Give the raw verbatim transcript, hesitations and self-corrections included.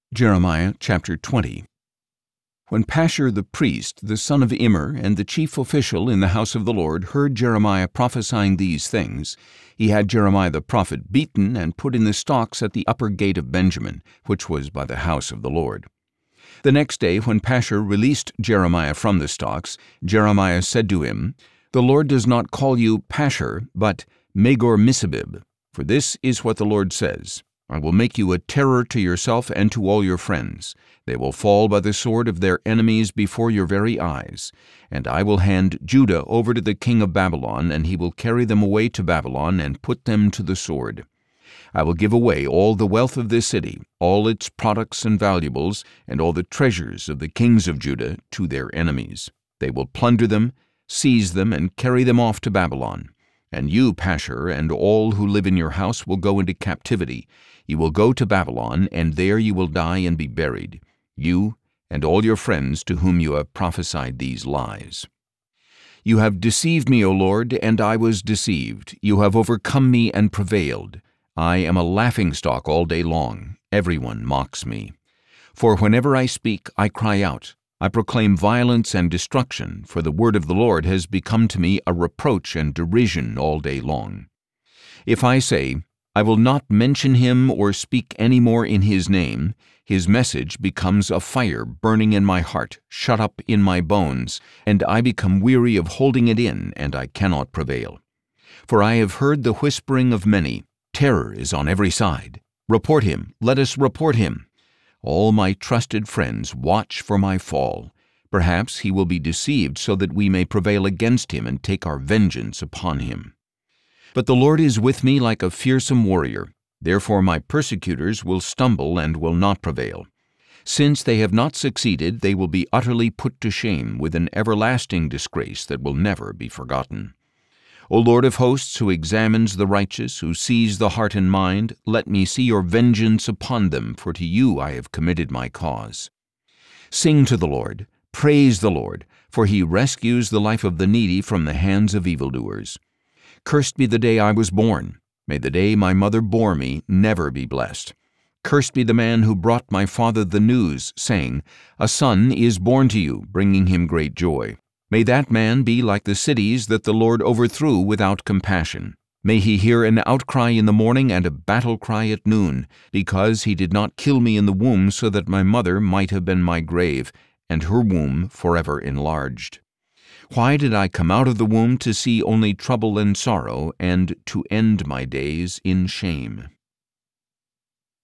Jeremiah chapter twenty. When Pashur the priest, the son of Immer, and the chief official in the house of the Lord heard Jeremiah prophesying these things, he had Jeremiah the prophet beaten and put in the stocks at the upper gate of Benjamin, which was by the house of the Lord. The next day, when Pashur released Jeremiah from the stocks, Jeremiah said to him, "The Lord does not call you Pashur, but Magor-Missabib, for this is what the Lord says. I will make you a terror to yourself and to all your friends. They will fall by the sword of their enemies before your very eyes. And I will hand Judah over to the king of Babylon, and he will carry them away to Babylon and put them to the sword. I will give away all the wealth of this city, all its products and valuables, and all the treasures of the kings of Judah to their enemies. They will plunder them, seize them, and carry them off to Babylon. And you, Pashur, and all who live in your house will go into captivity. You will go to Babylon, and there you will die and be buried, you and all your friends to whom you have prophesied these lies. You have deceived me, O Lord, and I was deceived. You have overcome me and prevailed. I am a laughingstock all day long. Everyone mocks me. For whenever I speak, I cry out. I proclaim violence and destruction, for the word of the Lord has become to me a reproach and derision all day long. If I say, I will not mention him or speak any more in his name, his message becomes a fire burning in my heart, shut up in my bones, and I become weary of holding it in, and I cannot prevail. For I have heard the whispering of many, terror is on every side. Report him, let us report him. All my trusted friends watch for my fall. Perhaps he will be deceived so that we may prevail against him and take our vengeance upon him. But the Lord is with me like a fearsome warrior. Therefore my persecutors will stumble and will not prevail. Since they have not succeeded, they will be utterly put to shame with an everlasting disgrace that will never be forgotten. O Lord of hosts, who examines the righteous, who sees the heart and mind, let me see your vengeance upon them, for to you I have committed my cause. Sing to the Lord, praise the Lord, for he rescues the life of the needy from the hands of evildoers. Cursed be the day I was born. May the day my mother bore me never be blessed. Cursed be the man who brought my father the news, saying, A son is born to you, bringing him great joy. May that man be like the cities that the Lord overthrew without compassion. May he hear an outcry in the morning and a battle cry at noon, because he did not kill me in the womb so that my mother might have been my grave, and her womb forever enlarged. Why did I come out of the womb to see only trouble and sorrow, and to end my days in shame?